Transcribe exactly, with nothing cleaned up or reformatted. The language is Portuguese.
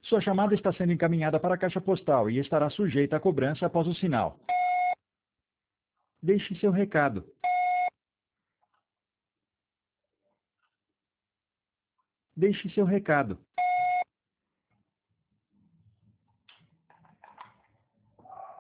Sua chamada está sendo encaminhada para a caixa postal e estará sujeita a cobrança após o sinal. Deixe seu recado. Deixe seu recado.